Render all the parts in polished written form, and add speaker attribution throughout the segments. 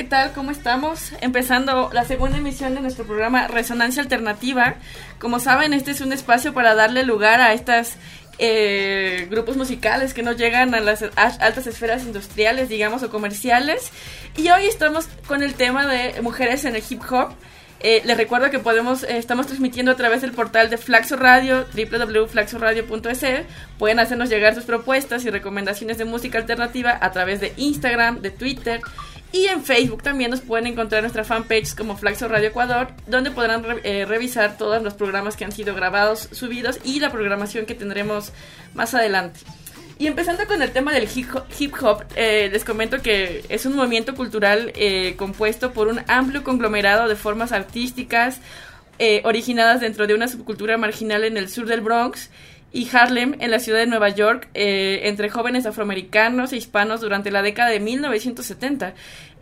Speaker 1: ¿qué tal? ¿Cómo estamos? Empezando la segunda emisión de nuestro programa Resonancia Alternativa. Como saben, este es un espacio para darle lugar a estas grupos musicales que no llegan a las altas esferas industriales, digamos, o comerciales. Y hoy estamos con el tema de mujeres en el hip hop. Les recuerdo que estamos transmitiendo a través del portal de Flaxo Radio, www.flaxoradio.es. Pueden hacernos llegar sus propuestas y recomendaciones de música alternativa a través de Instagram, de Twitter, y en Facebook también nos pueden encontrar nuestra fanpage como Flaxo Radio Ecuador, donde podrán revisar todos los programas que han sido grabados, subidos y la programación que tendremos más adelante. Y empezando con el tema del hip hop, les comento que es un movimiento cultural compuesto por un amplio conglomerado de formas artísticas originadas dentro de una subcultura marginal en el sur del Bronx y Harlem, en la ciudad de Nueva York, entre jóvenes afroamericanos e hispanos durante la década de 1970.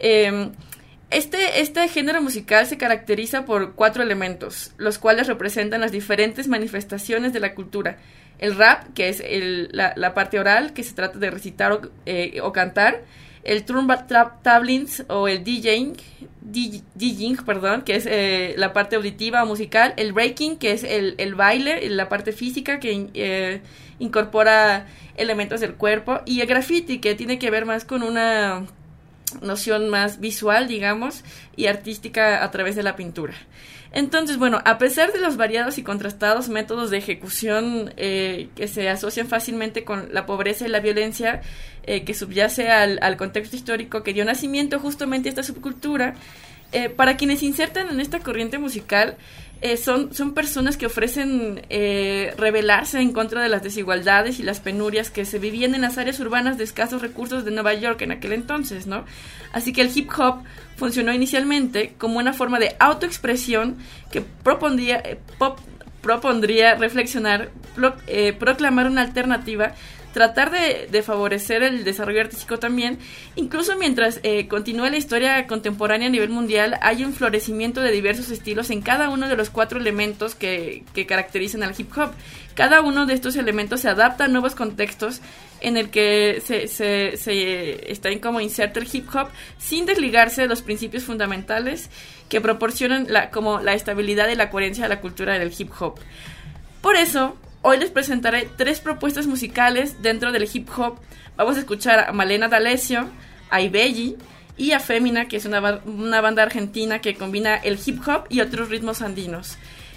Speaker 1: Este género musical se caracteriza por 4 elementos, los cuales representan las diferentes manifestaciones de la cultura. El rap, que es la parte oral, que se trata de recitar o cantar. El turntablings o el DJing, que es la parte auditiva o musical. El breaking, que es el baile, la parte física, que incorpora elementos del cuerpo. Y el graffiti, que tiene que ver más con una noción más visual, digamos, y artística a través de la pintura. Entonces, bueno, a pesar de los variados y contrastados métodos de ejecución que se asocian fácilmente con la pobreza y la violencia que subyace al contexto histórico que dio nacimiento justamente a esta subcultura, para quienes se insertan en esta corriente musical, son personas que ofrecen rebelarse en contra de las desigualdades y las penurias que se vivían en las áreas urbanas de escasos recursos de Nueva York en aquel entonces, ¿no? Así que el hip hop funcionó inicialmente como una forma de autoexpresión que propondría reflexionar, proclamar una alternativa, tratar de favorecer el desarrollo artístico también, incluso mientras continúa la historia contemporánea a nivel mundial, hay un florecimiento de diversos estilos en cada uno de los 4 elementos que caracterizan al hip hop. Cada uno de estos elementos se adapta a nuevos contextos en el que se está en cómo inserta el hip hop sin desligarse de los principios fundamentales que proporcionan como la estabilidad y la coherencia de la cultura del hip hop. Por eso, hoy les presentaré 3 propuestas musicales dentro del hip hop. Vamos a escuchar a Malena D'Alessio, a Ibelli y a Fémina, que es una banda argentina que combina el hip hop y otros ritmos andinos.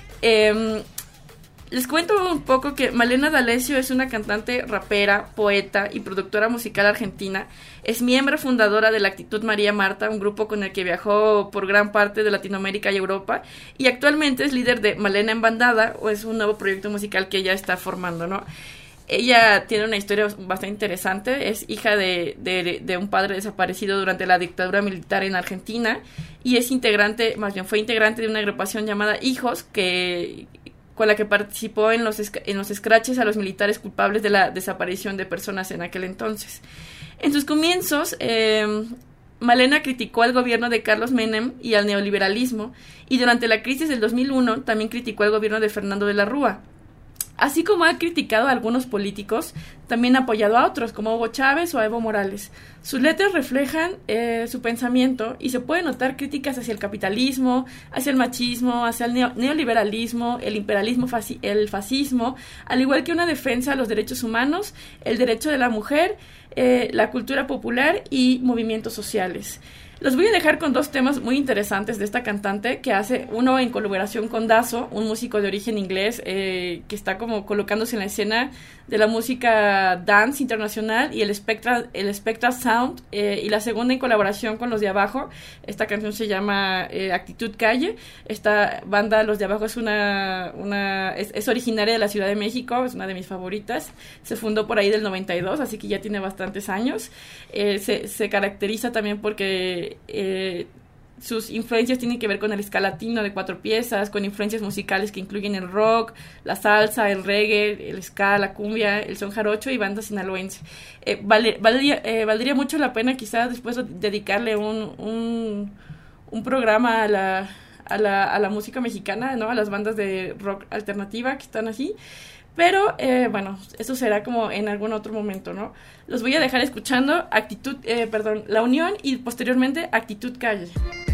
Speaker 1: Les cuento un poco que Malena D'Alessio es una cantante, rapera, poeta y productora musical argentina. Es miembro fundadora de la Actitud María Marta, un grupo con el que viajó por gran parte de Latinoamérica y Europa, y actualmente es líder de Malena en Bandada, o es un nuevo proyecto musical que ella está formando, ¿no? Ella tiene una historia bastante interesante, es hija de un padre desaparecido durante la dictadura militar en Argentina, y fue integrante de una agrupación llamada Hijos, con la que participó en los escraches a los militares culpables de la desaparición de personas en aquel entonces. En sus comienzos, Malena criticó al gobierno de Carlos Menem y al neoliberalismo, y durante la crisis del 2001 también criticó al gobierno de Fernando de la Rúa. Así como ha criticado a algunos políticos, también ha apoyado a otros, como Hugo Chávez o a Evo Morales. Sus letras reflejan su pensamiento y se pueden notar críticas hacia el capitalismo, hacia el machismo, hacia el neoliberalismo, el imperialismo, el fascismo, al igual que una defensa a los derechos humanos, el derecho de la mujer, la cultura popular y movimientos sociales. Los voy a dejar con 2 temas muy interesantes de esta cantante, que hace uno en colaboración con Dazo, un músico de origen inglés que está como colocándose en la escena de la música dance internacional, y el Spectral Sound, y la segunda en colaboración con Los de Abajo. Esta canción se llama Actitud Calle. Esta banda, Los de Abajo, es originaria de la Ciudad de México, es una de mis favoritas. Se fundó por ahí del 92, así que ya tiene bastantes años. Se caracteriza también porque sus influencias tienen que ver con el ska latino de 4 piezas, con influencias musicales que incluyen el rock, la salsa, el reggae, el ska, la cumbia, el son jarocho y banda sinaloense. Valdría mucho la pena quizás después dedicarle un programa a la música mexicana, ¿no? A las bandas de rock alternativa que están así. Pero, bueno, eso será como en algún otro momento, ¿no? Los voy a dejar escuchando La Unión y posteriormente Actitud Calle.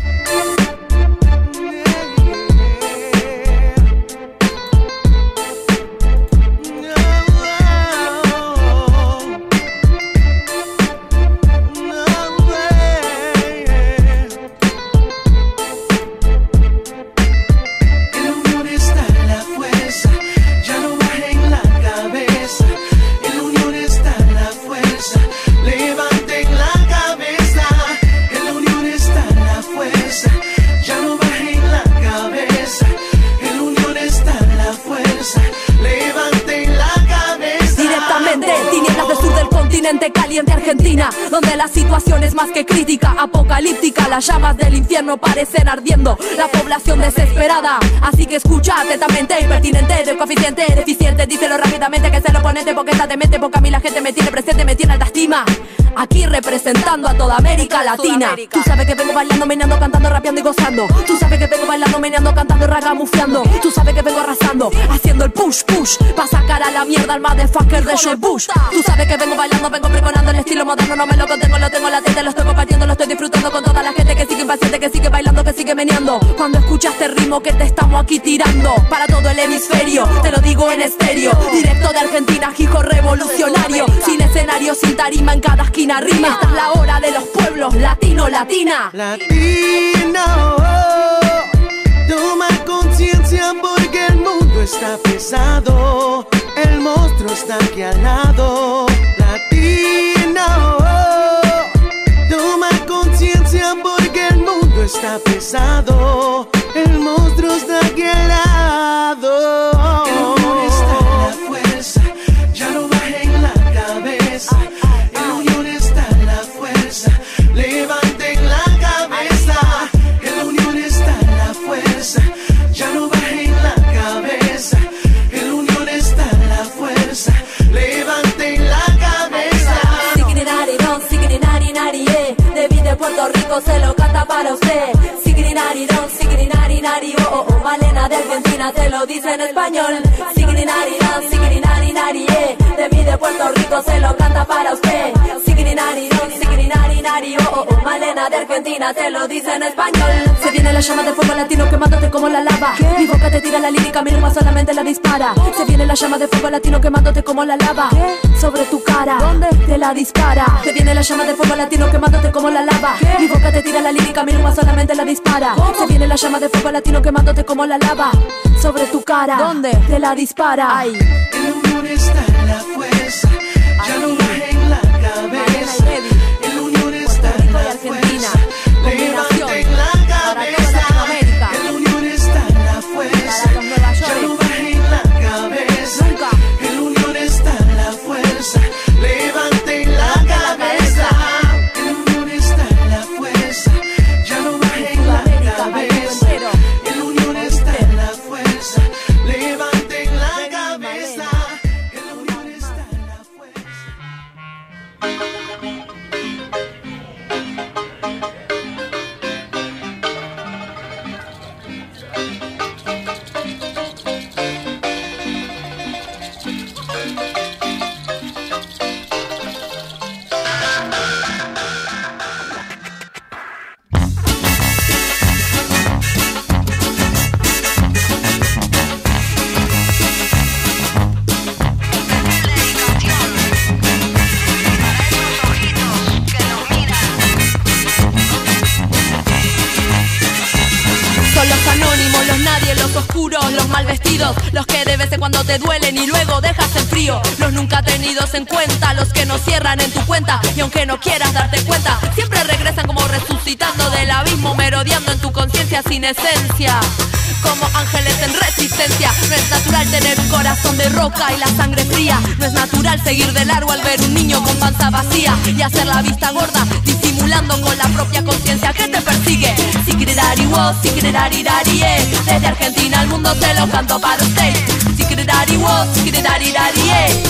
Speaker 2: Caliente Argentina, donde la situación es más que crítica, apocalíptica, las llamas del infierno parecen ardiendo, la población desesperada, así que escucha atentamente, impertinente, de coeficiente, deficiente, díselo rápidamente que es el oponente, porque está demente, porque a mí la gente me tiene presente, me tiene alta estima, aquí representando a toda América Latina. Tú sabes que vengo bailando, meneando, cantando, rapeando y gozando. Tú sabes que vengo bailando, meneando, cantando y ragamufiando. Tú sabes que vengo arrasando, haciendo el push, push, pa' sacar a la mierda al motherfucker de George Bush. Tú sabes que vengo bailando, vengo pregonando el estilo moderno, no me lo contengo, lo tengo latente, lo estoy compartiendo, lo estoy disfrutando con toda la gente que sigue impaciente, que sigue bailando, que sigue meneando. Cuando escuchas este ritmo que te estamos aquí tirando, para todo el hemisferio, te lo digo en estéreo, directo de Argentina, hijo revolucionario, sin escenario, sin tarima, en cada esquina rima. Esta es la hora de los pueblos, latino, latina.
Speaker 3: Latino, toma conciencia porque el mundo está pesado, el monstruo está aquí al lado. Latino, toma conciencia porque el mundo está pesado, el monstruo está aquí al lado. El mundo está en la fuerza, ya no bajen la cabeza. El unión está en la fuerza, levanten la cabeza. El unión está en la fuerza, ya no bajen la cabeza. El unión está en la fuerza, levanten la cabeza.
Speaker 2: Sigrinari-don, sigrinari-nari-eh, de Vida de Puerto Rico se lo canta para usted. Sigrinari-don, sigrinari-nari, oh, oh, Malena de Argentina te lo dice en español. Sigrinari-don, sigrinari-nari-eh, de Vida de Puerto Rico se lo canta para usted. Sigrinari-don, sigrinari-nari, oh, oh, Malena de Argentina te lo dice en español. Se viene la llama de fuego latino quemándote como la lava. Mi boca te tira la lírica, mi lengua solamente la dispara. Se viene la llama de fuego latino quemándote como la lava. Sobre tu cara, ¿dónde te la dispara? Se viene la llama de fuego latino quemándote como la lava. Mi boca te tira la lírica, mi lengua solamente la dispara. Se viene la llama de fuego latino quemándote como la lava. Sobre tu cara, ¿dónde te la dispara? Ay.
Speaker 3: El unión está en la fuerza, ya no bajen la cabeza. El unión está en la fuerza, levanten la cabeza. El unión está en la fuerza, ya no bajen la cabeza. El unión está en la fuerza, levanten la cabeza. El unión está en la fuerza, ya no bajen la cabeza. El unión está en la fuerza, levanten la cabeza. El unión está en la fuerza.
Speaker 2: Los mal vestidos, los que de vez en cuando te duelen y luego dejas en frío. Los nunca tenidos en cuenta, los que no cierran en tu cuenta. Y aunque no quieras darte cuenta, siempre regresan como resucitando del abismo, merodeando en tu conciencia sin esencia. Como ángeles en resistencia. No es natural tener un corazón de roca y la sangre fría. No es natural seguir de largo al ver un niño con panza vacía y hacer la vista gorda, disimulando con la propia conciencia que te persigue. Sigridari-wo, sigridari-dari-eh, desde Argentina al mundo te lo canto para usted. Sigridari-wo, sigridari-dari-eh.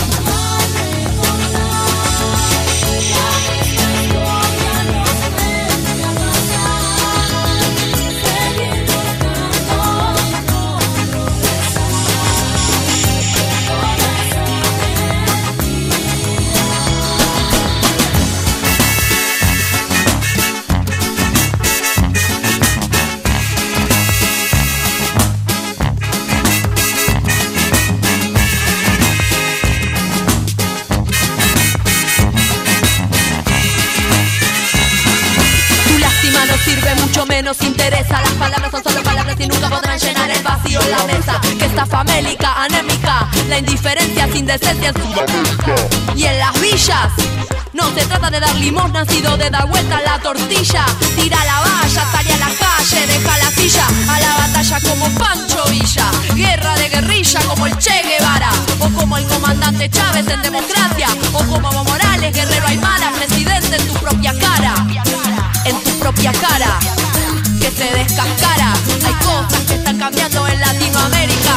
Speaker 2: palabras son solo palabras y nunca podrán llenar el vacío en la mesa. Que está famélica, anémica, la indiferencia sin decencia en Sudamérica. Y en las villas no se trata de dar limosna, sino de dar vuelta a la tortilla. Tira la valla, sale a la calle, deja la silla, a la batalla como Pancho Villa. Guerra de guerrilla como el Che Guevara, o como el comandante Chávez en democracia, o como Evo Morales, guerrero Aymara, presidente en tu propia cara. En tu propia cara, que se descascara. Hay cosas que están cambiando en Latinoamérica.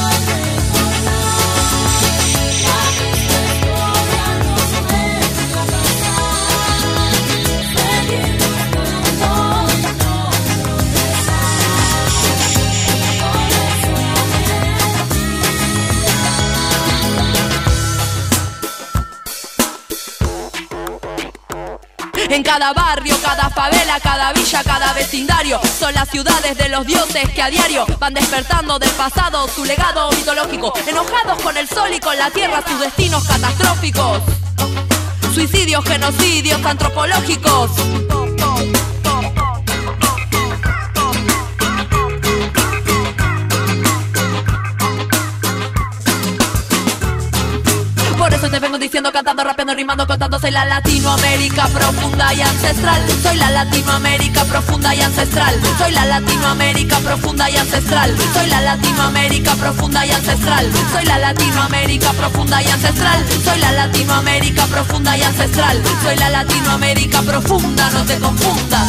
Speaker 2: En cada barrio, cada favela, cada villa, cada vecindario, son las ciudades de los dioses que a diario van despertando del pasado su legado mitológico. Enojados con el sol y con la tierra, sus destinos catastróficos. Suicidios, genocidios antropológicos. Por eso te vengo diciendo, cantando, rapeando, rimando, contando. Soy la Latinoamérica profunda y ancestral. Soy la Latinoamérica profunda y ancestral. Soy la Latinoamérica profunda y ancestral. Soy la Latinoamérica profunda y ancestral. Soy la Latinoamérica profunda y ancestral. Soy la Latinoamérica profunda y ancestral. Soy la Latinoamérica profunda, no te confundas.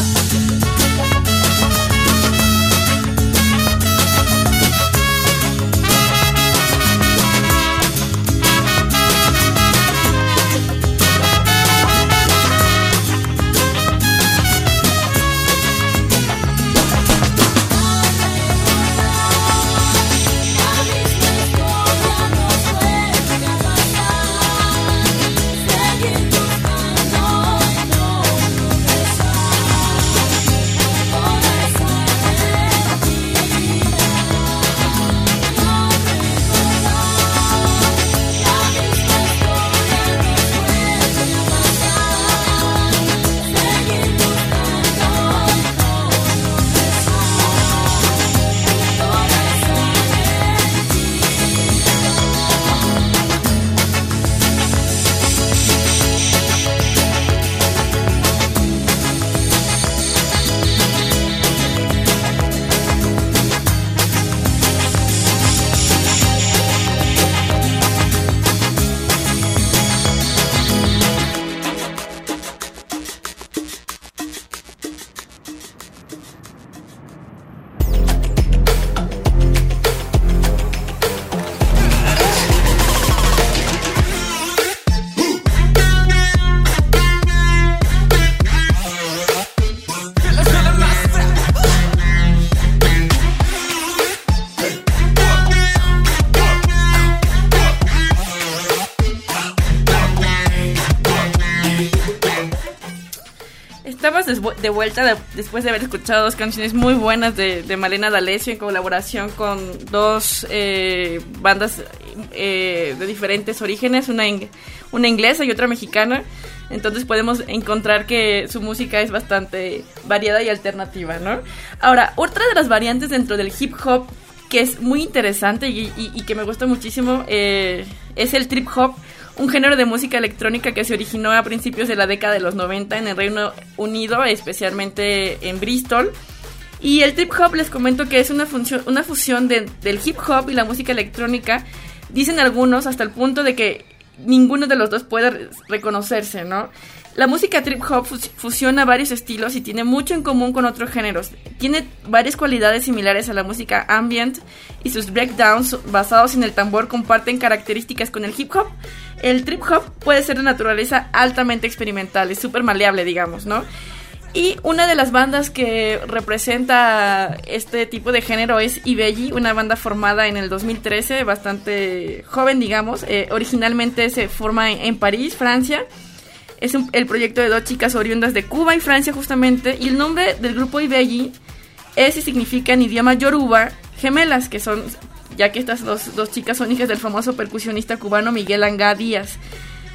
Speaker 1: De vuelta después de haber escuchado dos canciones muy buenas de Malena D'Alessio en colaboración con dos bandas de diferentes orígenes, una inglesa y otra mexicana. Entonces podemos encontrar que su música es bastante variada y alternativa, ¿no? Ahora, otra de las variantes dentro del hip hop que es muy interesante y que me gusta muchísimo es el trip hop, un género de música electrónica que se originó a principios de la década de los 90 en el Reino Unido, especialmente en Bristol. Y el trip hop, les comento que es una fusión del hip hop y la música electrónica, dicen algunos, hasta el punto de que ninguno de los dos puede reconocerse, ¿no? La música trip hop fusiona varios estilos y tiene mucho en común con otros géneros. Tiene varias cualidades similares a la música ambient y sus breakdowns basados en el tambor comparten características con el hip hop. El trip hop puede ser de naturaleza altamente experimental, es súper maleable, digamos, ¿no? Y una de las bandas que representa este tipo de género es Ibelli, una banda formada en el 2013, bastante joven, digamos. Originalmente se forma en París, Francia. Es el proyecto de dos chicas oriundas de Cuba y Francia justamente, y el nombre del grupo Ibelli es y significa en idioma yoruba gemelas, que son, ya que estas dos chicas son hijas del famoso percusionista cubano Miguel Angá Díaz.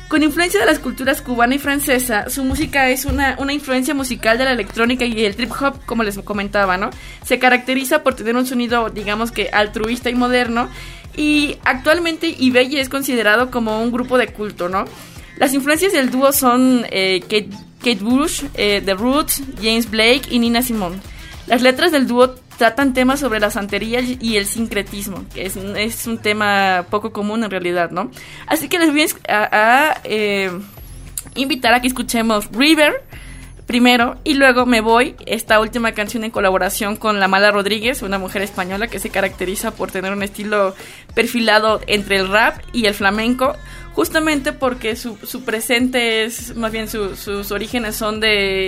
Speaker 1: Con influencia de las culturas cubana y francesa, su música es una influencia musical de la electrónica y el trip hop, como les comentaba, ¿no? Se caracteriza por tener un sonido, digamos que altruista y moderno, y actualmente Ibelle es considerado como un grupo de culto, ¿no? Las influencias del dúo son Kate Bush, The Roots, James Blake y Nina Simone. Las letras del dúo tratan temas sobre la santería y el sincretismo, que es un tema poco común en realidad, ¿no? Así que les voy a invitar a que escuchemos River primero y luego Me Voy, esta última canción en colaboración con La Mala Rodríguez, una mujer española que se caracteriza por tener un estilo perfilado entre el rap y el flamenco, justamente porque su presente es, más bien sus orígenes son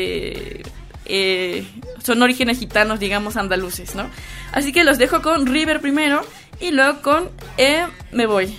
Speaker 1: son orígenes gitanos, digamos, andaluces, ¿no? Así que los dejo con River primero y luego con Me Voy.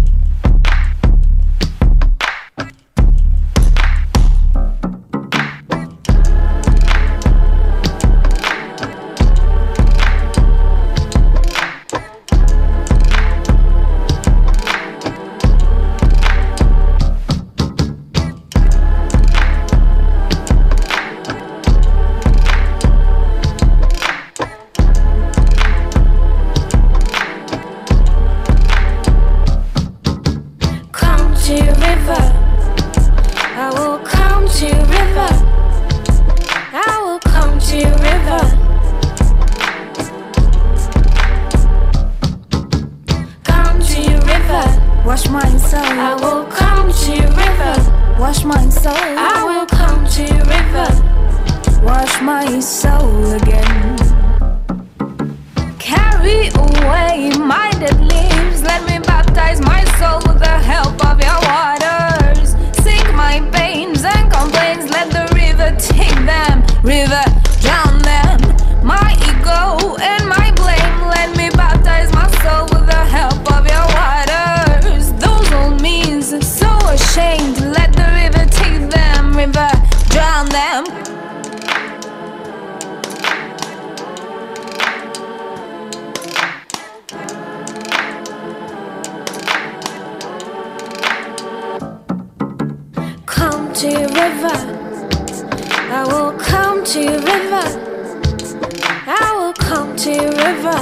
Speaker 4: Wash my soul. I will come to your river. Wash my soul. I will come to your river. Wash my soul again. Carry away my dead leaves. Let me baptize my soul with the help of your waters. Sink my pains and complaints. Let the river take them. River, drown them. My ego and my blame. Let me baptize my soul with the help of your waters. Those old means so ashamed. Let the river take them. River, drown them. Come to your river. I will come to your river. I will come to your river.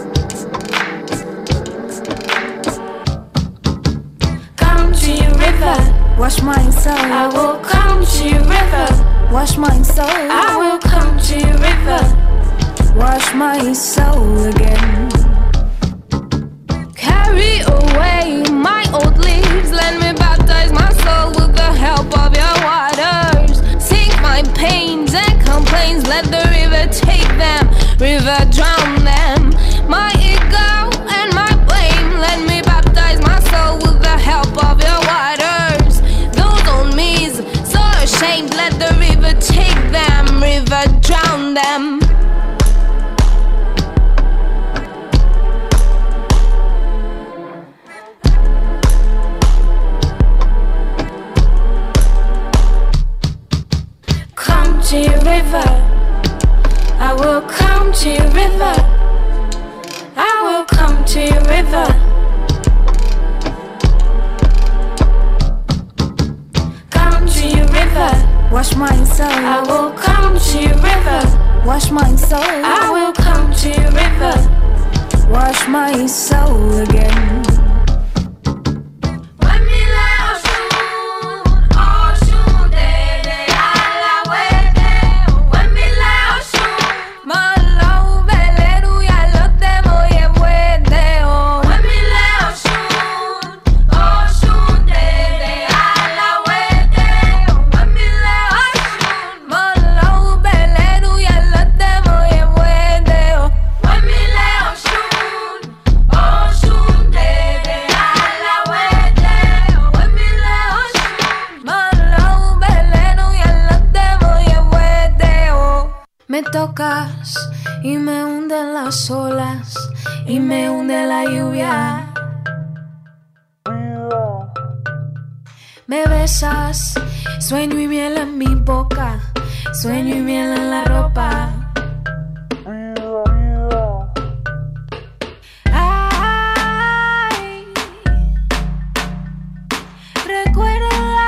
Speaker 4: Come to your river. Wash my soul. I will come to your river. Wash my soul. I will come to your river. Wash my soul again. Carry away my old leaves. Let me baptize my soul with the help of your waters. Sink my pains and complaints. Let the river take them. River, drown them. My ego and my blame. Let me baptize my soul with the help of your waters. Those old me's so ashamed. Let the river take them. River, drown them. Come to your river. I will come to your river. I will come to your river. Come to your river. Wash my soul. I will come to your river. Wash my soul. I will come to your river. Wash my soul again. Me tocas y me hunden las olas y me hunde la lluvia. Me besas, sueño y miel en mi boca, sueño y miel en la ropa. Ay, recuerda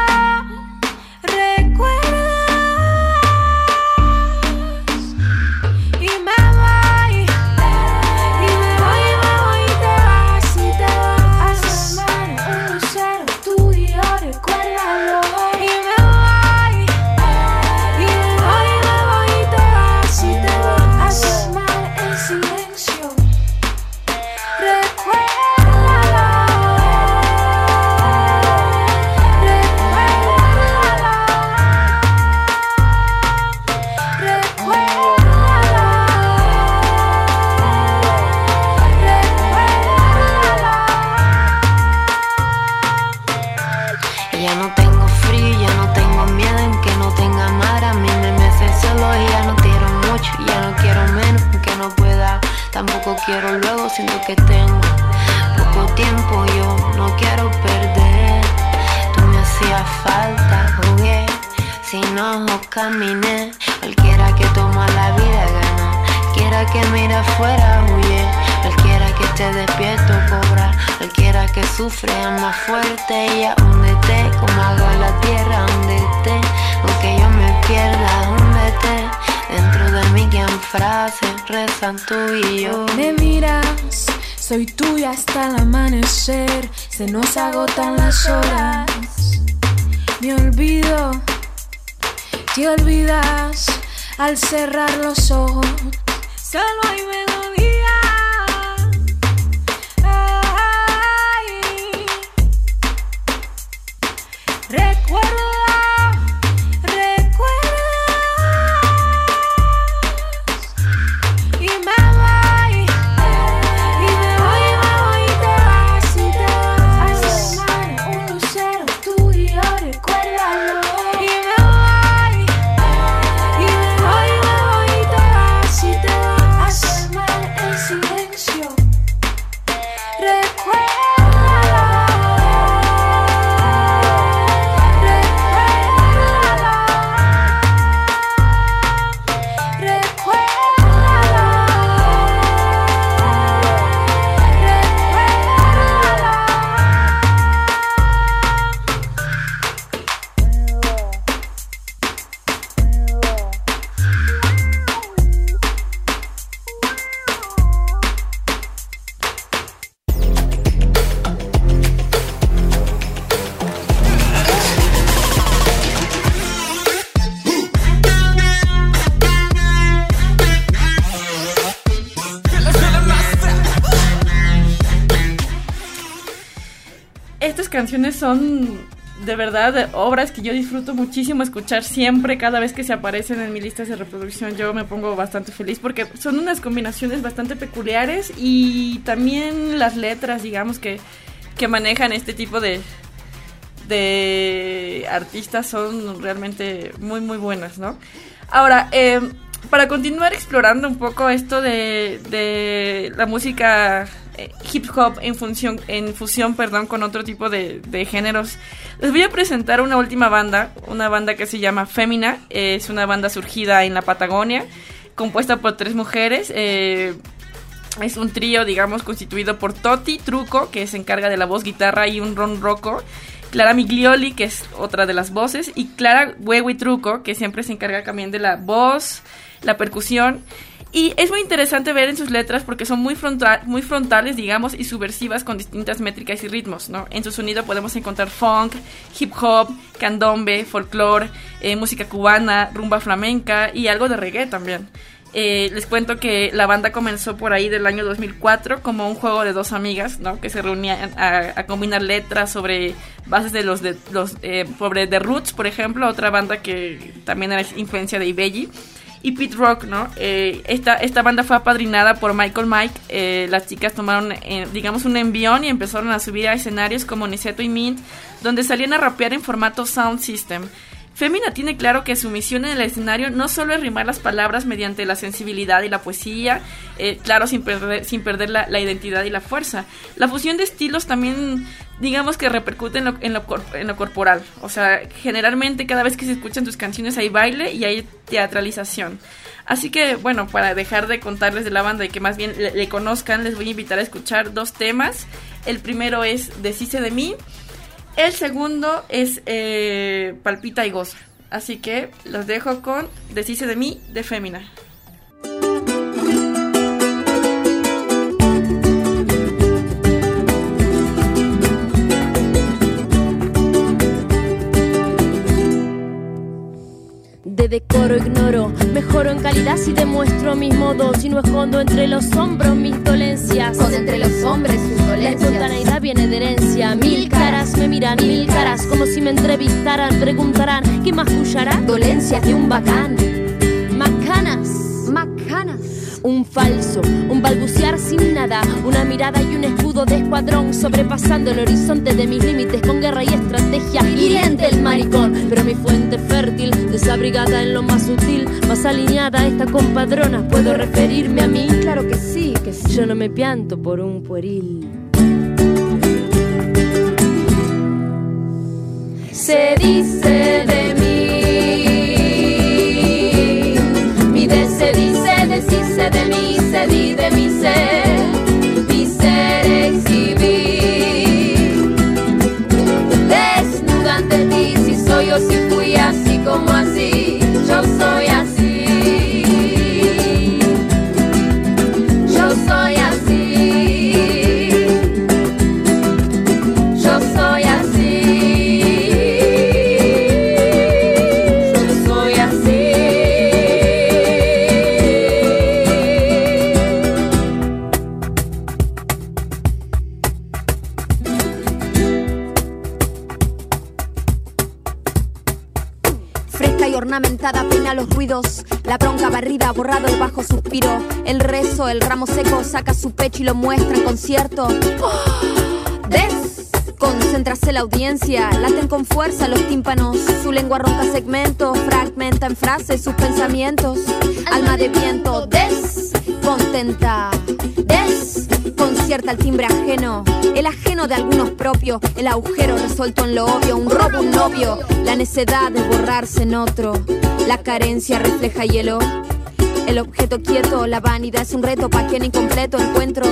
Speaker 5: Ya no tengo frío, ya no tengo miedo en que no tenga mar. A mí me mece el cielo y ya no quiero mucho, ya no quiero menos, que no pueda. Tampoco quiero luego, siento que tengo poco tiempo, yo no quiero perder. Tú me hacías falta, jugué, sin ojos caminé. Cualquiera que toma la vida gana, cualquiera que mira afuera huye, cualquiera que esté despierto cobra, cualquiera que sufre ama fuerte. Y húndete como haga la tierra, húndete, aunque yo me pierda, húndete. Dentro de mí quedan frases, rezan tú y yo.
Speaker 4: Me miras, soy tuya hasta el amanecer, se nos agotan las horas. Me olvido, te olvidas al cerrar los ojos. Solo hay melodía. Ay. Recuerda.
Speaker 1: Estas canciones son de verdad obras que yo disfruto muchísimo escuchar siempre, cada vez que se aparecen en mis listas de reproducción. Yo me pongo bastante feliz porque son unas combinaciones bastante peculiares y también las letras, digamos, que manejan este tipo de artistas son realmente muy muy buenas, ¿no? Ahora, para continuar explorando un poco esto de la música hip hop en fusión con otro tipo de géneros, les voy a presentar una última banda, una banda que se llama Femina. Es una banda surgida en la Patagonia, compuesta por 3 mujeres. Es un trío, digamos, constituido por Toti Truco, que se encarga de la voz, guitarra y un ron roco, Clara Miglioli, que es otra de las voces, y Clara Huehui Truco, que siempre se encarga también de la voz, la percusión. Y es muy interesante ver en sus letras porque son muy frontales, digamos, y subversivas con distintas métricas y ritmos, ¿no? En su sonido podemos encontrar funk, hip hop, candombe, folclore, música cubana, rumba flamenca y algo de reggae también. Les cuento que la banda comenzó por ahí del año 2004 como un juego de 2 amigas, ¿no? Que se reunían a combinar letras sobre bases de sobre The Roots, por ejemplo, otra banda que también era influencia de Ibelli, y Pete Rock, ¿no? Esta banda fue apadrinada por Michael Mike. Las chicas tomaron, digamos, un envión y empezaron a subir a escenarios como Niceto y Mint, donde salían a rapear en formato Sound System. Femina tiene claro que su misión en el escenario no solo es rimar las palabras mediante la sensibilidad y la poesía, claro, sin perder la identidad y la fuerza. La fusión de estilos también, digamos, que repercute en lo corporal. O sea, generalmente cada vez que se escuchan tus canciones hay baile y hay teatralización. Así que, bueno, para dejar de contarles de la banda y que más bien le conozcan, les voy a invitar a escuchar 2 temas. El primero es Deshice de mí. El segundo es Palpita y Goza. Así que los dejo con Deshice de mí, de Femina.
Speaker 6: De decoro ignoro, mejoro en calidad si demuestro mis modos y no escondo entre los hombros mis dolencias.
Speaker 7: Con entre los hombres sus dolencias.
Speaker 6: La espontaneidad viene de herencia. 1000 caras me miran, 1000 caras como si me entrevistaran. Preguntarán, ¿qué más escuchará?
Speaker 7: Dolencias de un bacán.
Speaker 6: Macanas.
Speaker 7: Macanas.
Speaker 6: un falso, un balbucear sin nada, una mirada y un escudo de escuadrón, sobrepasando el horizonte de mis límites con guerra y estrategia, hiriente el maricón, pero mi fuente fértil, desabrigada en lo más sutil, más alineada a esta compadrona, ¿puedo referirme a mí?
Speaker 2: Claro que sí, que sí.
Speaker 6: Yo no me pianto por un pueril. Se dice de mí, mi de se dice, deshice de mí, se di de mi ser exhibir. Desnuda ante ti, si soy o si fui, así como así, yo soy así. Yo soy así. Yo soy así.
Speaker 2: Ornamentada peina los ruidos, la bronca barrida, borrado el bajo suspiro, el rezo, el ramo seco saca su pecho y lo muestra en concierto. Concéntrase la audiencia, laten con fuerza los tímpanos, su lengua ronca segmentos, fragmenta en frases sus pensamientos. Alma de viento, descontenta, desconcierta el timbre ajeno, el ajeno de algunos propios, el agujero resuelto en lo obvio, un robo, un novio, la necedad de borrarse en otro, la carencia refleja hielo, el objeto quieto, la vanidad es un reto pa' quien incompleto encuentro.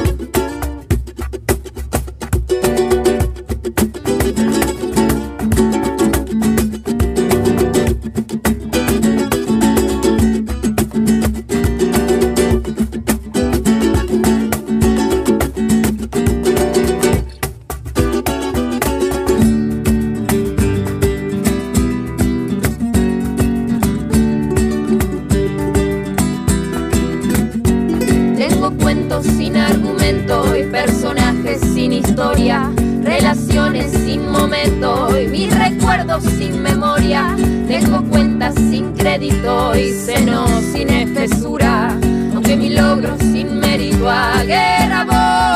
Speaker 6: Relaciones sin momento y mis recuerdos sin memoria. Tengo cuentas sin crédito y senos sin espesura. Aunque mi logro sin mérito a guerra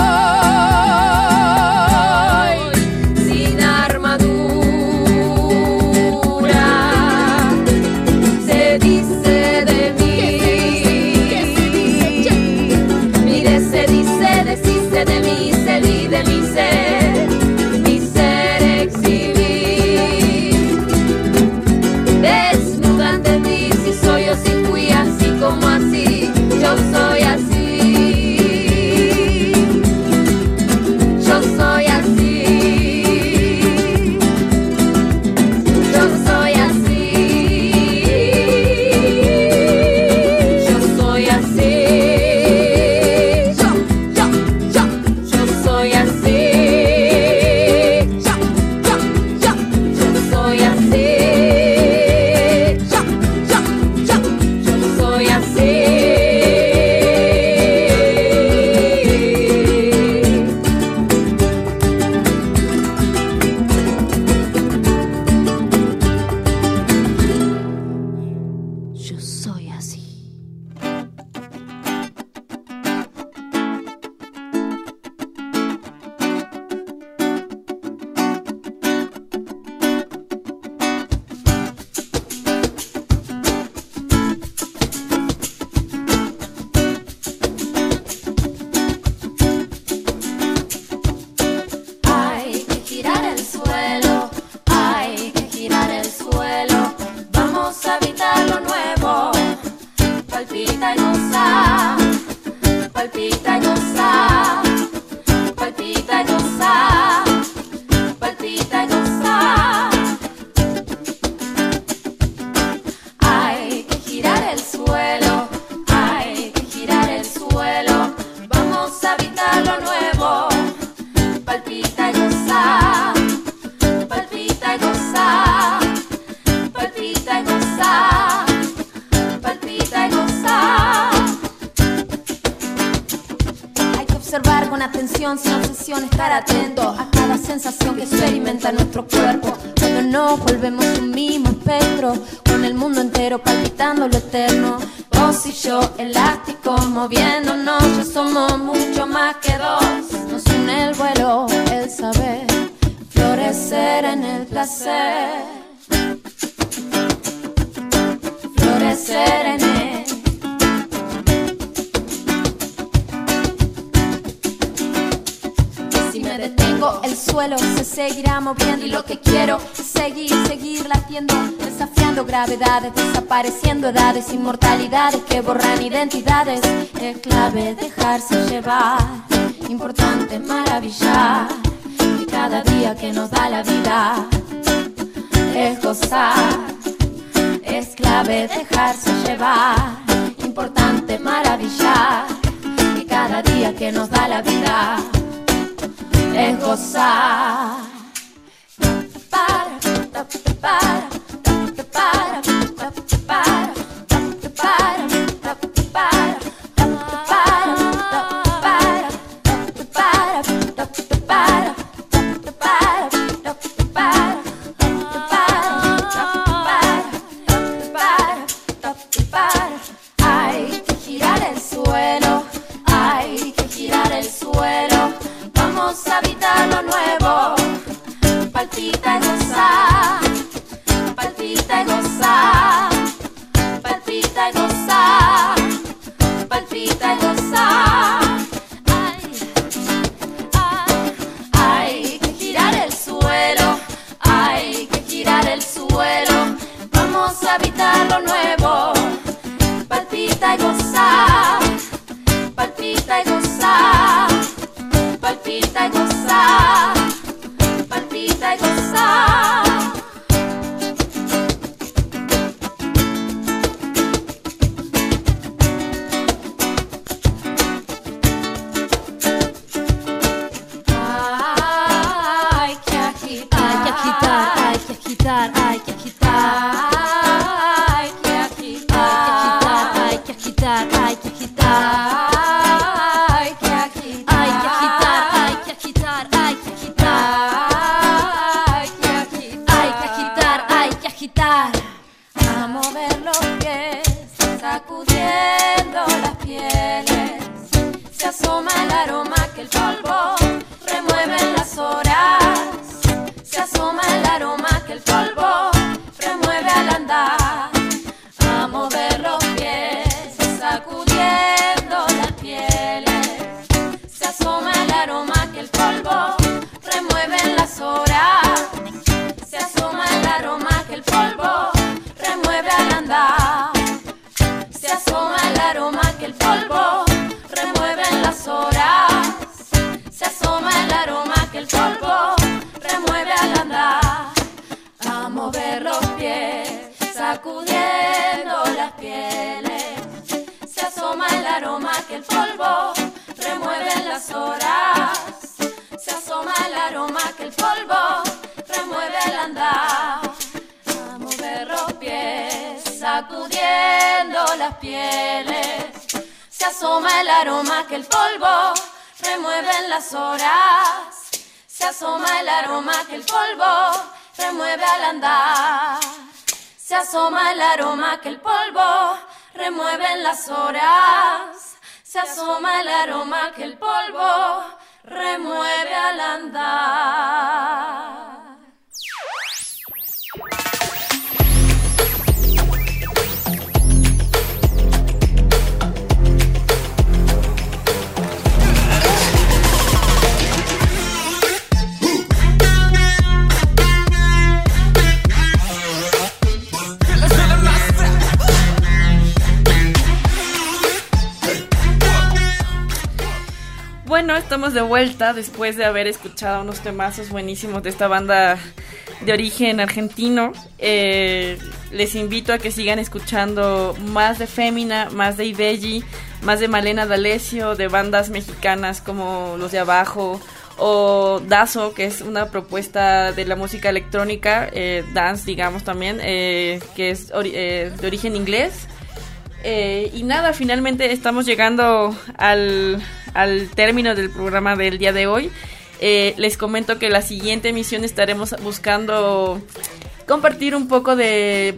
Speaker 6: voy sin armadura. Se dice de mí, mire, se dice, deshice de mí, se di de mi ser, mi ser exhibir. Desnuda ante ti, si soy o si fui, así como así, yo soy así. Yo soy así. Yo soy así. Yo soy así. Yo soy así. Yo soy así. Yo soy así. Yo soy así. Hay que girar el suelo, hay que girar el suelo. Vamos a habitar lo nuevo. Palpita y goza, palpita y goza, palpita y goza, palpita y goza. Hay que girar el suelo, hay que girar el suelo. Vamos a habitar lo nuevo. Palpita y goza, palpita y goza, palpita y goza, palpita y goza. Hay que observar con atención, sin obsesión, estar atento a cada sensación que experimenta nuestro cuerpo. Cuando nos volvemos un mismo espectro, con el mundo entero palpitando lo eterno. vos y yo, elástico moviéndonos, ya somos mucho más que dos. Nos une el vuelo, el saber, florecer en el placer, florecer en él. Si me detengo, el suelo se seguirá moviendo y lo que quiero es seguir latiendo, desafiando gravedades, desapareciendo edades, inmortalidades que borran identidades. Es clave dejarse llevar, importante maravillar, que cada día que nos da la vida es gozar. Es clave dejarse llevar, importante maravillar, que cada día que nos da la vida es gozar. Hay que girar el suelo, hay que girar el suelo. Vamos a habitar lo nuevo. Palpita y gozar, palpita y gozar, palpita y gozar, palpita y gozar. Hay que girar el suelo, hay que girar el suelo. Vamos a habitar lo nuevo. Palpita y gozar, palpita y gozar, palpita y gozar, palpita y gozar. Hay que agitar, hay que agitar, hay que agitar, hay que agitar. Hay que agitar, hay que agitar, hay que agitar. Hay que agitar, hay que agitar, hay que agitar, hay que agitar, hay que agitar. A mover los pies, sacudiendo las pieles. Se asoma el aroma que el polvo remueve en las horas. Se asoma el aroma que el polvo remueve al andar. A mover los pies, sacudiendo las pieles. Se asoma el aroma que el polvo remueve en las horas. Se asoma el aroma que el polvo remueve al andar. Se asoma el aroma que el polvo remueve en las horas. Se asoma el aroma que el polvo remueve al andar. A mover los pies, sacudiendo las pieles. Se asoma el aroma que el polvo remueve en las horas. Se asoma el aroma que el polvo remueve al andar. A mover los pies, sacudiendo las pieles. Se asoma el aroma que el polvo remueve en las horas. Se asoma el aroma que el polvo remueve al andar. Se asoma el aroma que el polvo remueve en las horas. Se asoma el aroma que el polvo remueve al andar.
Speaker 1: Bueno, estamos de vuelta después de haber escuchado unos temazos buenísimos de esta banda de origen argentino. Les invito a que sigan escuchando más de Fémina, más de Ibelli, más de Malena D'Alessio, de bandas mexicanas como Los de Abajo o Dazo, que es una propuesta de la música electrónica, dance digamos también, que es de origen inglés. Y nada, finalmente estamos llegando al término del programa del día de hoy. Les comento que la siguiente emisión estaremos buscando compartir un poco de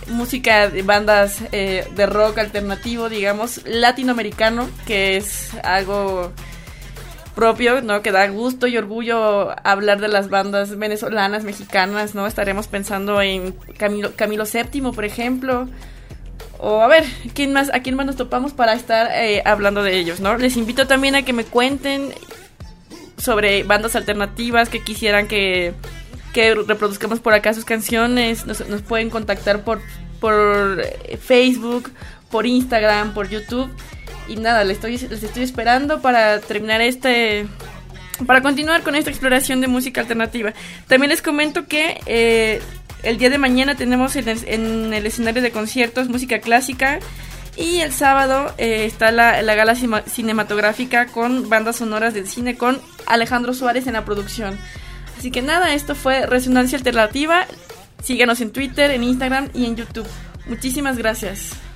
Speaker 1: música de bandas de rock alternativo, digamos, latinoamericano, que es algo propio, ¿no? Que da gusto y orgullo hablar de las bandas venezolanas, mexicanas, ¿no? Estaremos pensando en Camilo VII, por ejemplo. O a ver, ¿a quién más nos topamos para estar hablando de ellos, ¿no? Les invito también a que me cuenten sobre bandas alternativas que quisieran que reproduzcamos por acá sus canciones. Nos pueden contactar por Facebook, por Instagram, por YouTube. Y nada, les estoy esperando para terminar para continuar con esta exploración de música alternativa. También les comento que el día de mañana tenemos en el escenario de conciertos música clásica, y el sábado está la gala cinematográfica con bandas sonoras del cine con Alejandro Suárez en la producción. Así que nada, esto fue Resonancia Alternativa. Síganos en Twitter, en Instagram y en YouTube. Muchísimas gracias.